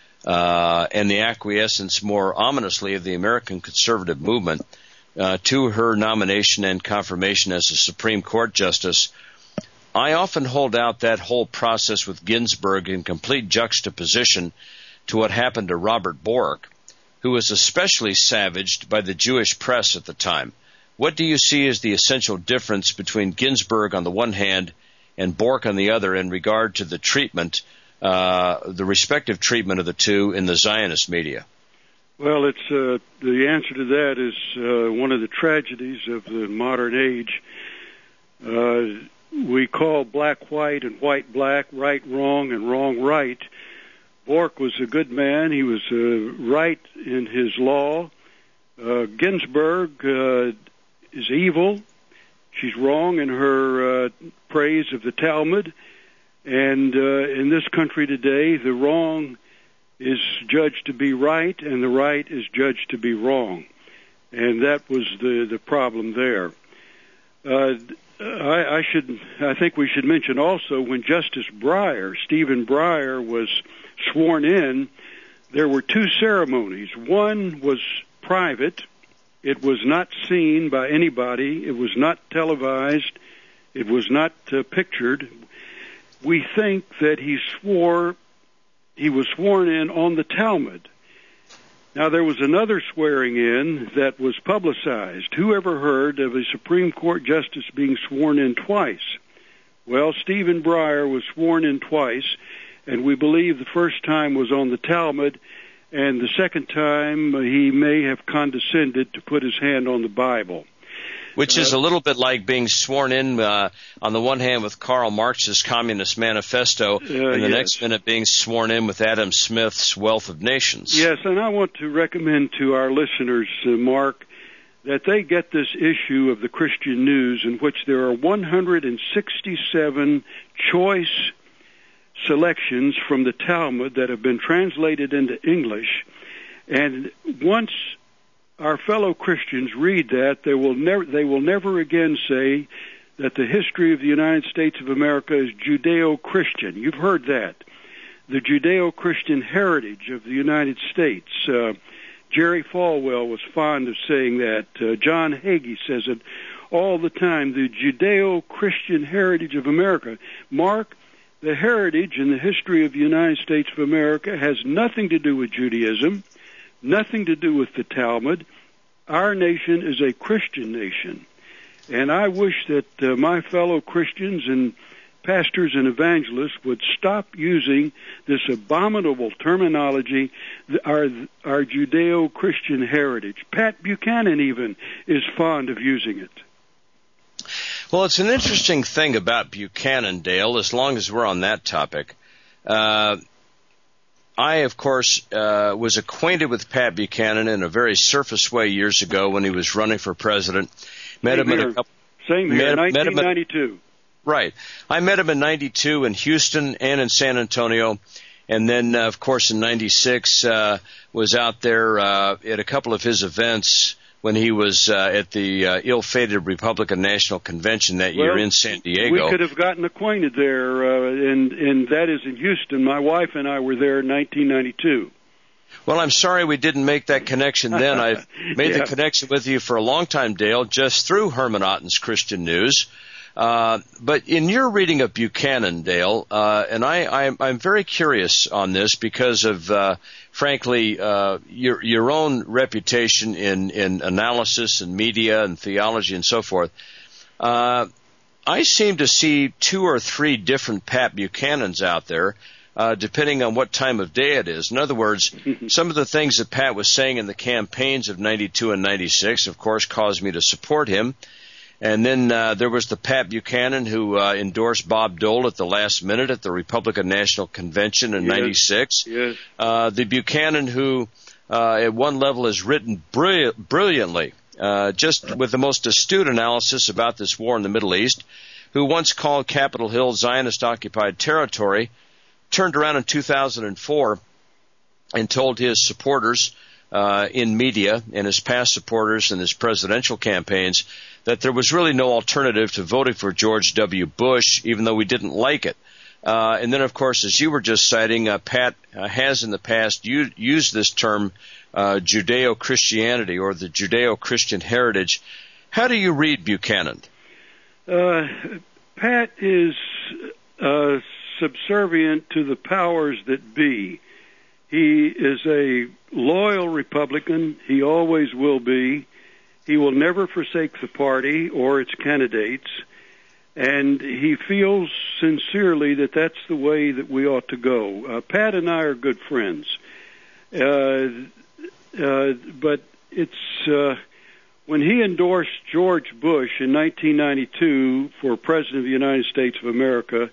uh, and the acquiescence, more ominously, of the American conservative movement uh, to her nomination and confirmation as a Supreme Court justice. I often hold out that whole process with Ginsburg in complete juxtaposition to what happened to Robert Bork, who was especially savaged by the Jewish press at the time. What do you see as the essential difference between Ginsburg on the one hand and Bork on the other in regard to the treatment, uh, the respective treatment of the two in the Zionist media? Well, it's uh, the answer to that is uh, one of the tragedies of the modern age. Uh, we call black white and white black, right wrong and wrong right. Bork was a good man. He was uh, right in his law. Uh, Ginsburg uh, is evil. She's wrong in her uh, praise of the Talmud. And uh, in this country today, the wrong is judged to be right, and the right is judged to be wrong. And that was the, the problem there. Uh, I, I should, I think we should mention also when Justice Breyer, Stephen Breyer, was sworn in, there were two ceremonies. One was private. It was not seen by anybody. It was not televised. It was not uh, pictured. We think that he swore, he was sworn in on the Talmud. Now, there was another swearing in that was publicized. Who ever heard of a Supreme Court justice being sworn in twice? Well, Stephen Breyer was sworn in twice, and we believe the first time was on the Talmud, and the second time uh, he may have condescended to put his hand on the Bible. Which is a little bit like being sworn in, uh, on the one hand, with Karl Marx's Communist Manifesto, uh, and the yes. next minute being sworn in with Adam Smith's Wealth of Nations. Yes, and I want to recommend to our listeners, uh, Mark, that they get this issue of the Christian News, in which there are one hundred sixty-seven choice selections from the Talmud that have been translated into English. And once our fellow Christians read that, they will never they will never again say that the history of the United States of America is Judeo-Christian. You've heard that. The Judeo-Christian heritage of the United States. Uh, Jerry Falwell was fond of saying that. Uh, John Hagee says it all the time. The Judeo-Christian heritage of America. Mark, the heritage and the history of the United States of America has nothing to do with Judaism, nothing to do with the Talmud. Our nation is a Christian nation. And I wish that uh, my fellow Christians and pastors and evangelists would stop using this abominable terminology, our, our Judeo-Christian heritage. Pat Buchanan even is fond of using it. Well, it's an interesting thing about Buchanan, Dale, as long as we're on that topic. Uh, I, of course, uh, was acquainted with Pat Buchanan in a very surface way years ago when he was running for president. Met Same him here. at a couple. Same here, met, nineteen ninety-two. Met him at, right. I met him in ninety-two in Houston and in San Antonio. And then, uh, of course, in ninety-six, uh, was out there uh, at a couple of his events when he was uh, at the uh, ill-fated Republican National Convention that year well, in San Diego. We could have gotten acquainted there, uh, and, and that is in Houston. My wife and I were there in nineteen ninety-two. Well, I'm sorry we didn't make that connection then. I've made yeah. the connection with you for a long time, Dale, just through Herman Otten's Christian News. Uh, but in your reading of Buchanan, Dale, uh, and I, I'm, I'm very curious on this because of, uh, frankly, uh, your, your own reputation in, in analysis and media and theology and so forth. Uh, I seem to see two or three different Pat Buchanans out there, uh, depending on what time of day it is. In other words, some of the things that Pat was saying in the campaigns of ninety-two and ninety-six, of course, caused me to support him. And then uh, there was the Pat Buchanan who uh, endorsed Bob Dole at the last minute at the Republican National Convention in yes. ninety-six. Yes. Uh, the Buchanan who, uh, at one level, has written brilliant, brilliantly, uh, just with the most astute analysis about this war in the Middle East, who once called Capitol Hill Zionist-occupied territory, turned around in two thousand four and told his supporters uh, in media and his past supporters in his presidential campaigns that there was really no alternative to voting for George W. Bush, even though we didn't like it. Uh, and then, of course, as you were just citing, uh, Pat uh, has in the past u- used this term uh, Judeo-Christianity or the Judeo-Christian heritage. How do you read Buchanan? Uh, Pat is uh, subservient to the powers that be. He is a loyal Republican. He always will be. He will never forsake the party or its candidates, and he feels sincerely that that's the way that we ought to go. Uh, Pat and I are good friends, uh, uh, but it's uh, when he endorsed George Bush in nineteen ninety-two for President of the United States of America,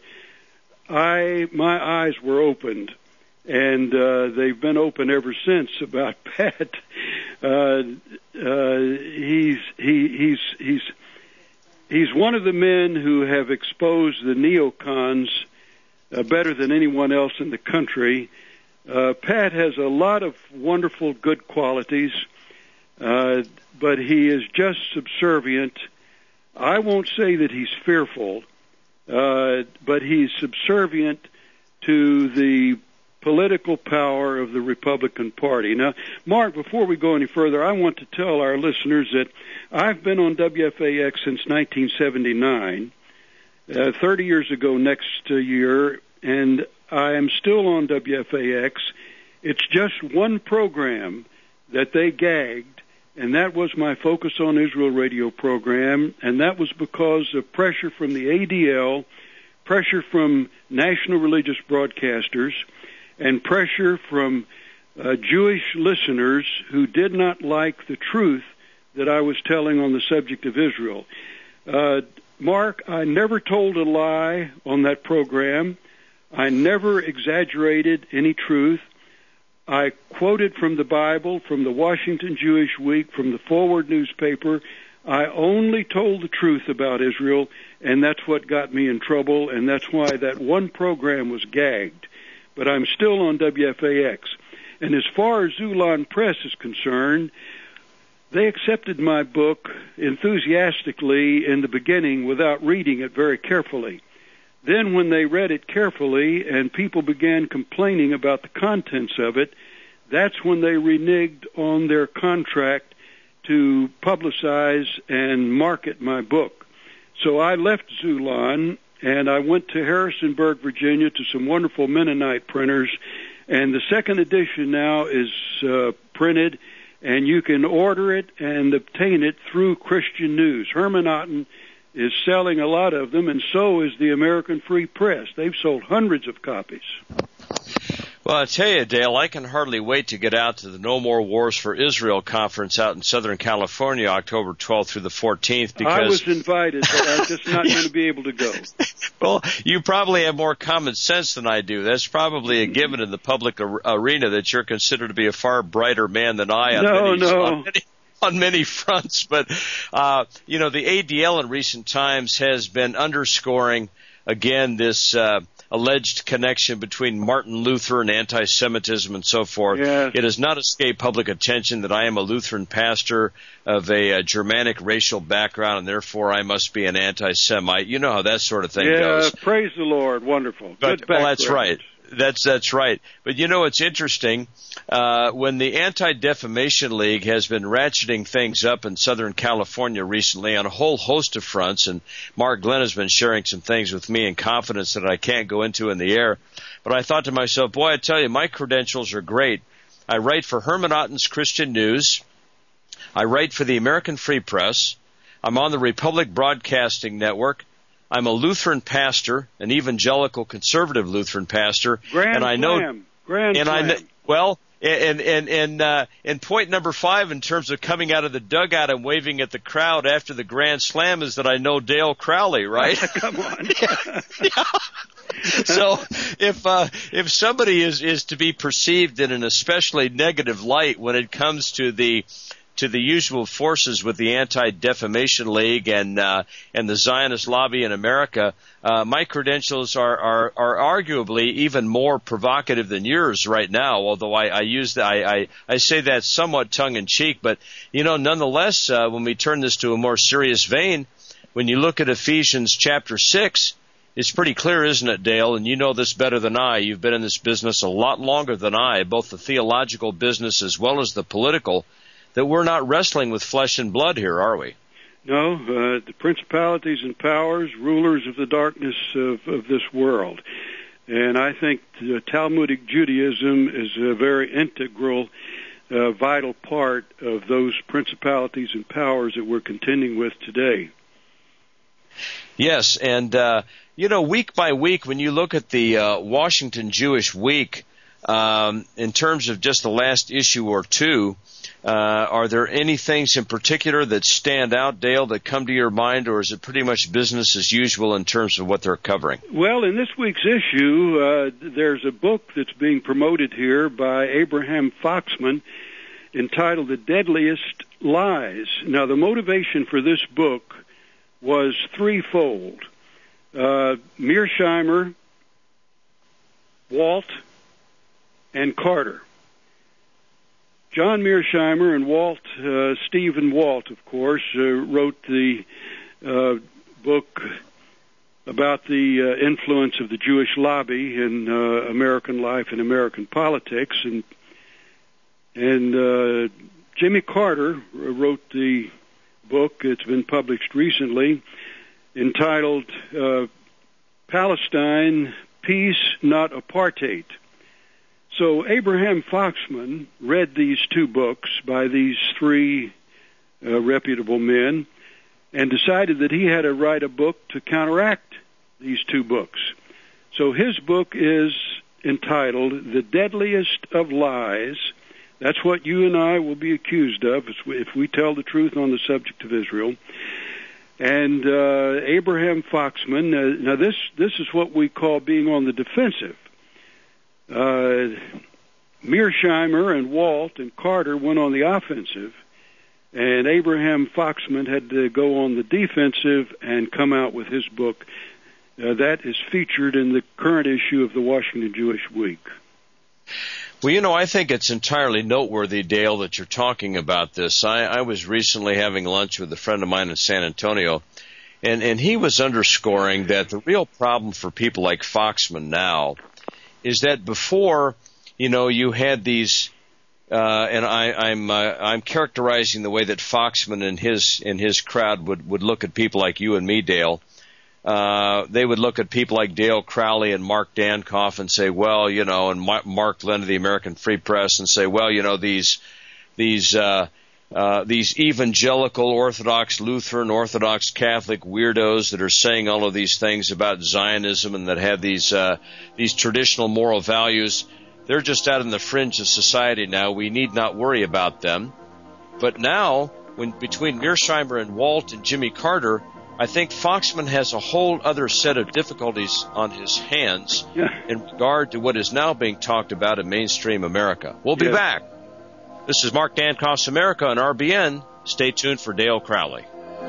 I my eyes were opened. And uh, they've been open ever since about Pat. Uh, uh, he's he, he's he's he's one of the men who have exposed the neocons uh, better than anyone else in the country. Uh, Pat has a lot of wonderful, good qualities, uh, but he is just subservient. I won't say that he's fearful, uh, but he's subservient to the political power of the Republican Party. Now, Mark, before we go any further, I want to tell our listeners that I've been on W F A X since nineteen seventy-nine, uh, thirty years ago next uh, year, and I am still on W F A X. It's just one program that they gagged, and that was my Focus on Israel radio program, and that was because of pressure from the A D L, pressure from national religious broadcasters, and pressure from uh, Jewish listeners who did not like the truth that I was telling on the subject of Israel. Uh, Mark, I never told a lie on that program. I never exaggerated any truth. I quoted from the Bible, from the Washington Jewish Week, from the Forward newspaper. I only told the truth about Israel, and that's what got me in trouble, and that's why that one program was gagged. But I'm still on W F A X. And as far as Xulon Press is concerned, they accepted my book enthusiastically in the beginning without reading it very carefully. Then when they read it carefully and people began complaining about the contents of it, that's when they reneged on their contract to publicize and market my book. So I left Xulon and I went to Harrisonburg, Virginia, to some wonderful Mennonite printers, and the second edition now is uh, printed, and you can order it and obtain it through Christian News. Herman Otten is selling a lot of them, and so is the American Free Press. They've sold hundreds of copies. Well, I tell you, Dale, I can hardly wait to get out to the No More Wars for Israel conference out in Southern California, October twelfth through the fourteenth. Because I was invited, but I'm just not going to be able to go. Well, you probably have more common sense than I do. That's probably a given in the public ar- arena that you're considered to be a far brighter man than I am. No, many, no. On many, on many fronts. But, uh, you know, the A D L in recent times has been underscoring, again, this uh, alleged connection between Martin Luther and anti-Semitism and so forth. Yes. It has not escaped public attention that I am a Lutheran pastor of a, a Germanic racial background, and therefore I must be an anti-Semite. You know how that sort of thing yeah, goes. Praise the Lord. Wonderful. But, Good well, that's background. right. That's that's right. But you know, it's interesting. Uh, when the Anti-Defamation League has been ratcheting things up in Southern California recently on a whole host of fronts, and Mark Glenn has been sharing some things with me in confidence that I can't go into in the air. But I thought to myself, boy, I tell you, my credentials are great. I write for Herman Otten's Christian News. I write for the American Free Press. I'm on the Republic Broadcasting Network. I'm a Lutheran pastor, an evangelical conservative Lutheran pastor, Grand and I know, slam. Grand and slam. I know, well, and and and uh, and point number five in terms of coming out of the dugout and waving at the crowd after the Grand Slam is that I know Dale Crowley, right? Come on. yeah. yeah. So if uh, if somebody is is to be perceived in an especially negative light when it comes to the to the usual forces with the Anti-Defamation League and uh, and the Zionist lobby in America, uh, my credentials are, are are arguably even more provocative than yours right now. Although I, I use the, I, I I say that somewhat tongue in cheek, but you know, nonetheless, uh, when we turn this to a more serious vein, when you look at Ephesians chapter six, it's pretty clear, isn't it, Dale? And you know this better than I. You've been in this business a lot longer than I, both the theological business as well as the political, that we're not wrestling with flesh and blood here, are we? No, uh, the principalities and powers, rulers of the darkness of, of this world. And I think uh, Talmudic Judaism is a very integral, uh, vital part of those principalities and powers that we're contending with today. Yes, and, uh, you know, week by week, when you look at the uh, Washington Jewish Week, um, in terms of just the last issue or two, Uh, are there any things in particular that stand out, Dale, that come to your mind, or is it pretty much business as usual in terms of what they're covering? Well, in this week's issue, uh, there's a book that's being promoted here by Abraham Foxman entitled The Deadliest Lies. Now, the motivation for this book was threefold. Uh, Mearsheimer, Walt, and Carter. John Mearsheimer and Walt, uh, Stephen Walt, of course, uh, wrote the uh, book about the uh, influence of the Jewish lobby in uh, American life and American politics. And, and uh, Jimmy Carter wrote the book, it's been published recently, entitled uh, Palestine, Peace, Not Apartheid. So Abraham Foxman read these two books by these three uh, reputable men and decided that he had to write a book to counteract these two books. So his book is entitled The Deadliest of Lies, That's what you and I will be accused of if we tell the truth on the subject of Israel. And uh, Abraham Foxman, uh, now this, this is what we call being on the defensive. Uh, Mearsheimer and Walt and Carter went on the offensive, and Abraham Foxman had to go on the defensive and come out with his book. Uh, that is featured in the current issue of the Washington Jewish Week. Well, you know, I think it's entirely noteworthy, Dale, that you're talking about this. I, I was recently having lunch with a friend of mine in San Antonio, and, and he was underscoring that the real problem for people like Foxman now is that before, you know, you had these, uh, and I, I'm uh, I'm characterizing the way that Foxman and his and his crowd would, would look at people like you and me, Dale. Uh, they would look at people like Dale Crowley and Mark Dankoff and say, well, you know, and Mark Lynn of the American Free Press and say, well, you know, these, these, uh, uh, these evangelical Orthodox Lutheran, Orthodox Catholic weirdos that are saying all of these things about Zionism and that have these, uh, these traditional moral values, they're just out in the fringe of society now. We need not worry about them. But now, when between Mearsheimer and Walt and Jimmy Carter, I think Foxman has a whole other set of difficulties on his hands yeah. in regard to what is now being talked about in mainstream America. We'll be yeah. back. This is Mark Dankoff's America on R B N. Stay tuned for Dale Crowley.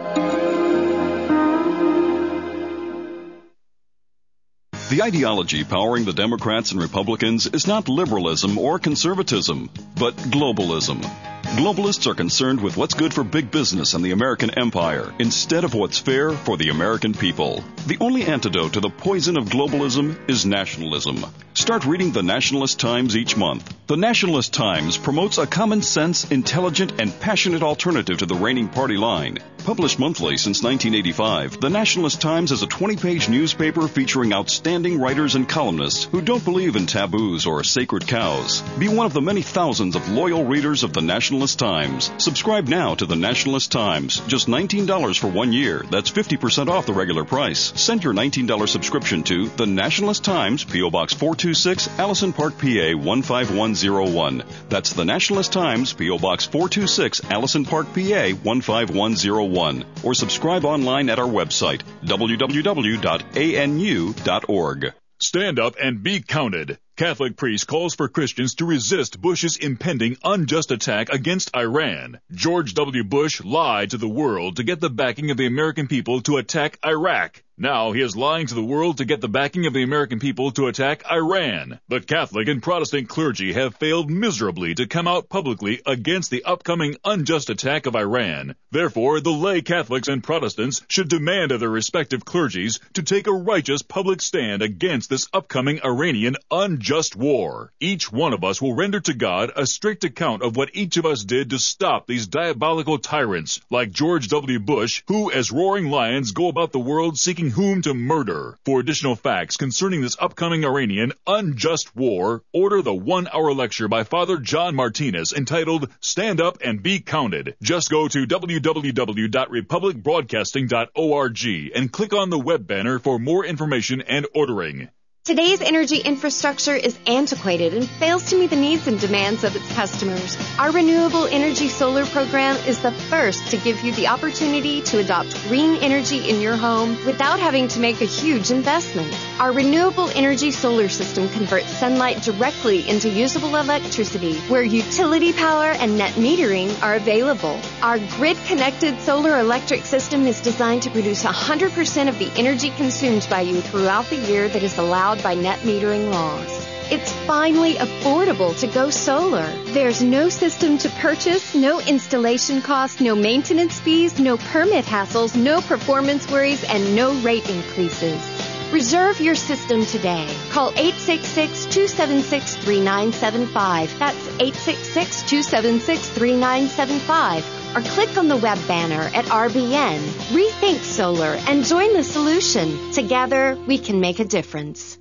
The ideology powering the Democrats and Republicans is not liberalism or conservatism, but globalism. Globalists are concerned with what's good for big business and the American empire instead of what's fair for the American people. The only antidote to the poison of globalism is nationalism. Start reading the Nationalist Times each month. The Nationalist Times promotes a common sense, intelligent, and passionate alternative to the reigning party line. Published monthly since nineteen eighty-five, the Nationalist Times is a twenty-page newspaper featuring outstanding writers and columnists who don't believe in taboos or sacred cows. Be one of the many thousands of loyal readers of the Nationalist Times. Subscribe now to the Nationalist Times. Just nineteen dollars for one year. That's fifty percent off the regular price. Send your nineteen dollars subscription to the Nationalist Times, P O. Box four two six, Allison Park, P A one five one zero one. That's the Nationalist Times, P O. Box four two six, Allison Park, P A one five one zero one. Or subscribe online at our website, w w w dot a n u dot org. Stand up and be counted. Catholic priest calls for Christians to resist Bush's impending unjust attack against Iran. George W. Bush lied to the world to get the backing of the American people to attack Iraq. Now he is lying to the world to get the backing of the American people to attack Iran. The Catholic and Protestant clergy have failed miserably to come out publicly against the upcoming unjust attack of Iran. Therefore, the lay Catholics and Protestants should demand of their respective clergies to take a righteous public stand against this upcoming Iranian unjust war. Each one of us will render to God a strict account of what each of us did to stop these diabolical tyrants like George W. Bush, who as roaring lions go about the world seeking whom to murder. For additional facts concerning this upcoming Iranian unjust war, order the one-hour lecture by Father John Martinez entitled Stand Up and Be Counted. Just go to w w w dot republic broadcasting dot org and click on the web banner for more information and ordering. Today's energy infrastructure is antiquated and fails to meet the needs and demands of its customers. Our Renewable Energy Solar program is the first to give you the opportunity to adopt green energy in your home without having to make a huge investment. Our Renewable Energy Solar system converts sunlight directly into usable electricity, where utility power and net metering are available. Our grid-connected solar electric system is designed to produce one hundred percent of the energy consumed by you throughout the year that is allowed by net metering laws. It's finally affordable to go solar. There's no system to purchase, no installation costs, no maintenance fees, no permit hassles, no performance worries, and no rate increases. Reserve your system today. Call eight six six, two seven six, three nine seven five. That's eight six six, two seven six, three nine seven five. Or click on the web banner at R B N. Rethink solar and join the solution. Together, we can make a difference.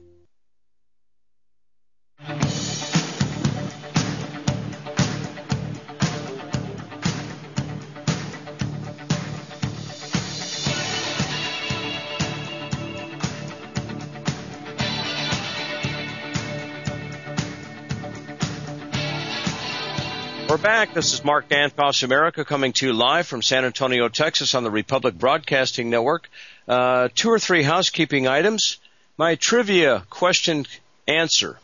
back. This is Mark Danfoss America coming to you live from San Antonio, Texas on the Republic Broadcasting Network. Uh, two or three housekeeping items. My trivia question answer.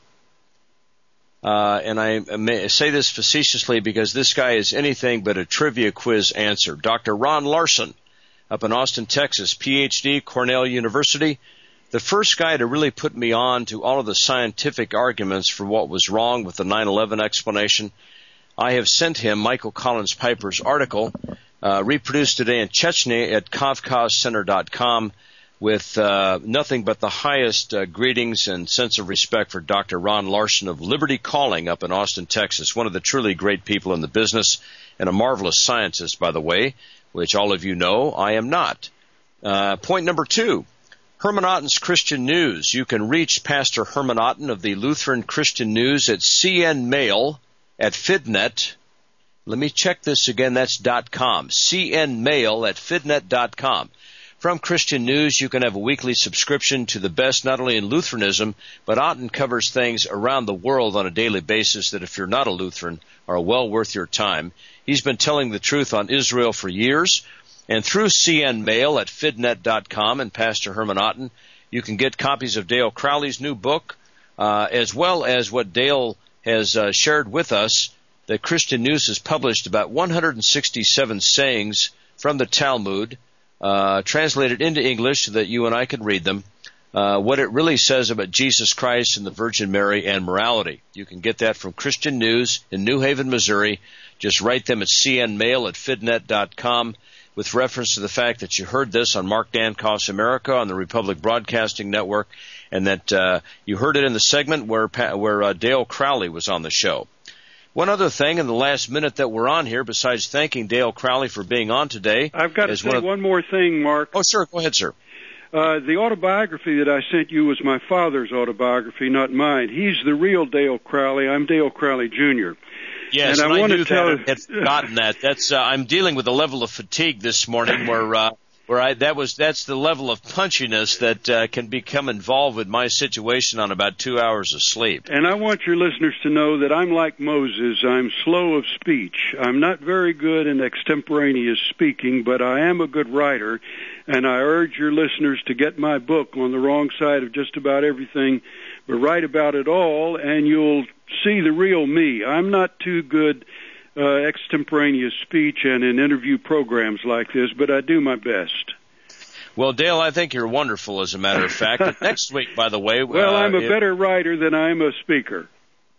Uh, and I may say this facetiously because this guy is anything but a trivia quiz answer. Doctor Ron Larson up in Austin, Texas, P H D, Cornell University. The first guy to really put me on to all of the scientific arguments for what was wrong with the nine eleven explanation. I have sent him Michael Collins Piper's article, uh, reproduced today in Chechnya at kavkaz center dot com with uh, nothing but the highest uh, greetings and sense of respect for Doctor Ron Larson of Liberty Calling up in Austin, Texas, one of the truly great people in the business and a marvelous scientist, by the way, which all of you know I am not. Uh, point number two. Herman Otten's Christian News. You can reach Pastor Herman Otten of the Lutheran Christian News at C N Mail at Fidnet. Let me check this again. That's .com. C N Mail at Fidnet dot com. From Christian News, you can have a weekly subscription to the best not only in Lutheranism, but Otten covers things around the world on a daily basis that if you're not a Lutheran are well worth your time. He's been telling the truth on Israel for years. And through C N Mail at Fidnet dot com and Pastor Herman Otten, you can get copies of Dale Crowley's new book, uh, as well as what Dale has uh, shared with us, that Christian News has published about one hundred sixty-seven sayings from the Talmud, uh, translated into English so that you and I can read them, uh, what it really says about Jesus Christ and the Virgin Mary and morality. You can get that from Christian News in New Haven, Missouri. Just write them at C N Mail at Fidnet dot com. With reference to the fact that you heard this on Mark Danfoss America on the Republic Broadcasting Network, and that uh, you heard it in the segment where where uh, Dale Crowley was on the show. One other thing in the last minute that we're on here, besides thanking Dale Crowley for being on today. I've got to say one, of... one more thing, Mark. Oh, sure. Go ahead, sir. Uh, the autobiography that I sent you was my father's autobiography, not mine. He's the real Dale Crowley. I'm Dale Crowley, Junior Yes, and, and I, I want knew to tell that. I had forgotten that. That's uh, I'm dealing with a level of fatigue this morning where uh, where I that was that's the level of punchiness that uh, can become involved with my situation on about two hours of sleep. And I want your listeners to know that I'm like Moses. I'm slow of speech. I'm not very good in extemporaneous speaking, but I am a good writer. And I urge your listeners to get my book, On the Wrong Side of Just About Everything, but write about it all, and you'll see the real me. I'm not too good uh, extemporaneous speech and in interview programs like this, but I do my best. Well, Dale, I think you're wonderful, as a matter of fact. Next week, by the way... Well, uh, I'm a it, better writer than I'm a speaker.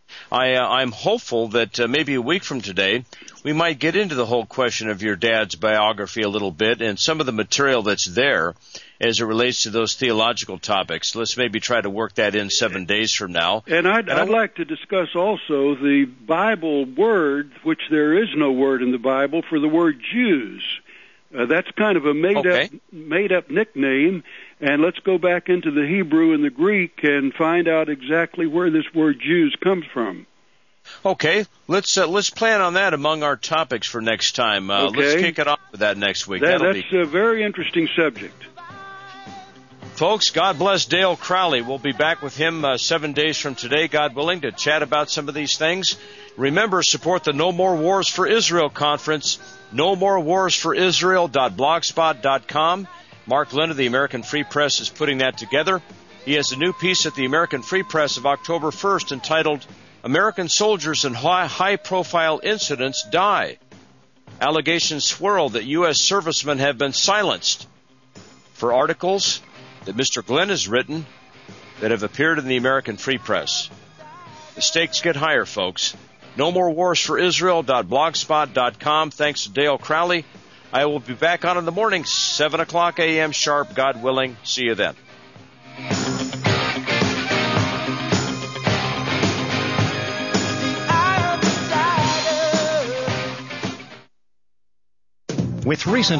I, uh, I'm hopeful that uh, maybe a week from today, we might get into the whole question of your dad's biography a little bit and some of the material that's there as it relates to those theological topics. Let's maybe try to work that in seven days from now. And I'd, and I'd like to discuss also the Bible word, which there is no word in the Bible, for the word Jews. Uh, that's kind of a made-up okay. made-up nickname, and let's go back into the Hebrew and the Greek and find out exactly where this word Jews comes from. Okay, let's uh, let's plan on that among our topics for next time. Uh, okay. Let's kick it off with that next week. That, That'll that's be... a very interesting subject. Folks, God bless Dale Crowley. We'll be back with him uh, seven days from today, God willing, to chat about some of these things. Remember, support the No More Wars for Israel conference, no more wars for israel dot blogspot dot com. Mark Lynn of the American Free Press is putting that together. He has a new piece at the American Free Press of October first entitled, American Soldiers in High-Profile Incidents Die. Allegations swirl that U S servicemen have been silenced. For articles that Mister Glenn has written that have appeared in the American Free Press. The stakes get higher, folks. no more wars for israel dot blogspot dot com. Thanks to Dale Crowley. I will be back on in the morning, seven o'clock a.m. sharp, God willing. See you then. With recent